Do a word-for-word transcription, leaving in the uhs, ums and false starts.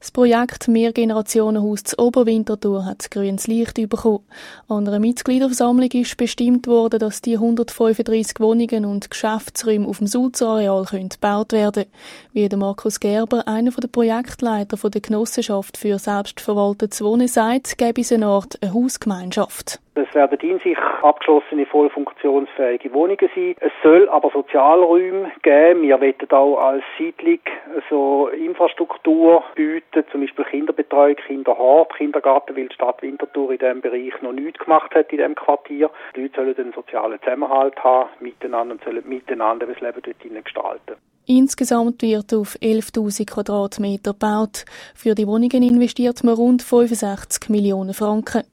Das Projekt Mehrgenerationenhaus zu Oberwinterthur hat grünes Licht bekommen. An einer Mitgliederversammlung ist bestimmt worden, dass die hundertfünfunddreissig Wohnungen und Geschäftsräume auf dem Sulzareal gebaut werden können. Wie der Markus Gerber, einer der Projektleiter der Genossenschaft für selbstverwaltetes Wohnen, sagt, gäbe es eine Art eine Hausgemeinschaft. Es werden in sich abgeschlossene, voll funktionsfähige Wohnungen sein. Es soll aber Sozialräume geben. Wir wollen auch als Siedlung so Infrastruktur bieten, zum Beispiel Kinderbetreuung, Kinderhort, Kindergarten, weil die Stadt Winterthur in diesem Bereich noch nichts gemacht hat in diesem Quartier. Die Leute sollen einen sozialen Zusammenhalt haben miteinander und sollen miteinander das Leben dort hinein gestalten. Insgesamt wird auf elftausend Quadratmeter gebaut. Für die Wohnungen investiert man rund fünfundsechzig Millionen Franken.